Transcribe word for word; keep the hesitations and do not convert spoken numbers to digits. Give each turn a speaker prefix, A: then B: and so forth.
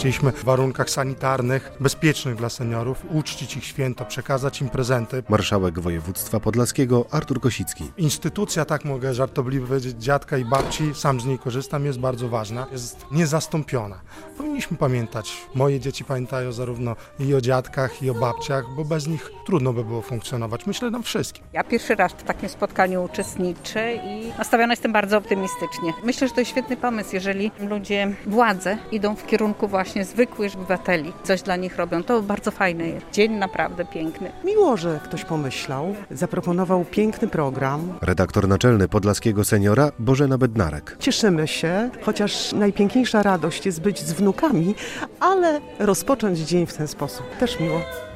A: Chcieliśmy w warunkach sanitarnych, bezpiecznych dla seniorów, uczcić ich święto, przekazać im prezenty.
B: Marszałek województwa podlaskiego Artur Kosicki.
A: Instytucja, tak mogę żartobliwie powiedzieć, dziadka i babci, sam z niej korzystam, jest bardzo ważna, jest niezastąpiona. Powinniśmy pamiętać, moje dzieci pamiętają zarówno i o dziadkach, i o babciach, bo bez nich trudno by było funkcjonować. Myślę nam wszystkim.
C: Ja pierwszy raz w takim spotkaniu uczestniczę i nastawiona jestem bardzo optymistycznie. Myślę, że to jest świetny pomysł, jeżeli ludzie, władze idą w kierunku właśnie zwykłych obywateli, coś dla nich robią. To bardzo fajne jest. Dzień naprawdę piękny.
D: Miło, że ktoś pomyślał, zaproponował piękny program.
B: Redaktor naczelny Podlaskiego Seniora Bożena Bednarek.
D: Cieszymy się, chociaż najpiękniejsza radość jest być z wnukami, ale rozpocząć dzień w ten sposób też miło.